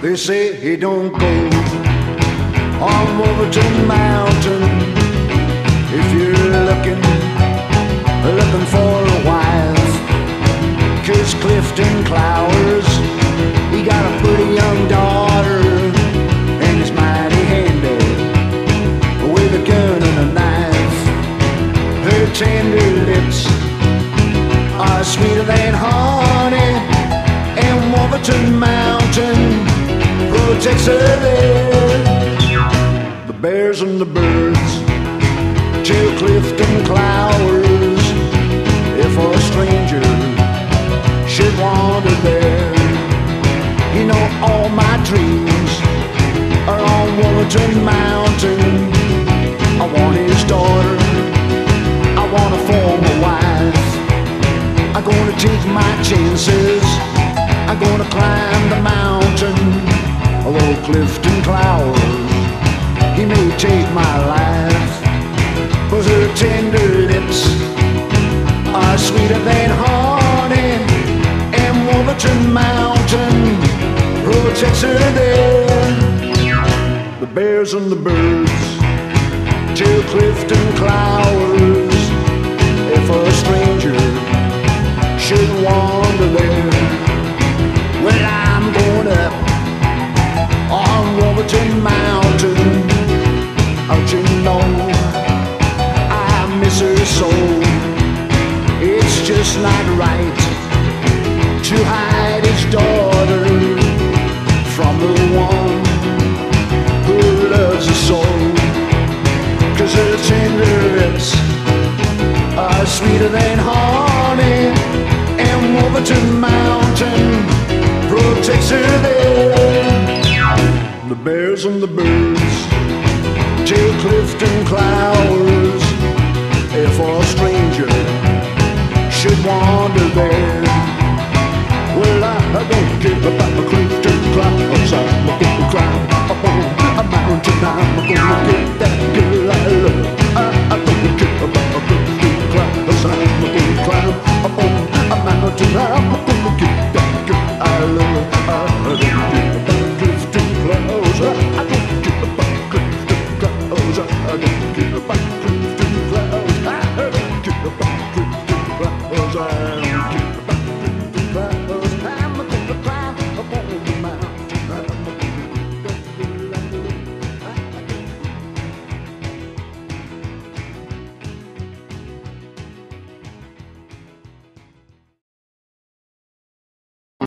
They say he don't go on Wolverton Mountain. If you're looking for a wife, 'cause Clifton Clowers, he got a pretty young daughter, and he's mighty handy with a gun and a knife. Her tender lips are sweeter than honey, and Wolverton Mountain protects her there. The bears and the birds till Clifton Clowers. If a stranger should wander there, you know all my dreams are on Wolverton Mountain. I want his daughter, I want her for my wife. I'm gonna take my chances, I'm gonna climb the mountain. Although Clifton Clowers, he may take my life, but her tender lips are sweeter than honey, and Wolverton Mountain protects her there. The bears and the birds till Clifton Clowers. If a stranger should wander there, well, I'm going up on Wolverton Mountain. Don't you know I miss her so? It's just not right to hide his daughter from the one who loves her so. 'Cause her tender lips are sweeter than honey, and Wolverton Mountain protects her there. The bears and the birds till Clifton Clowers. If a stranger should wander there, well, I don't care about the Clifton Clowers. I'm gonna climb up on a mountain. I'm gonna get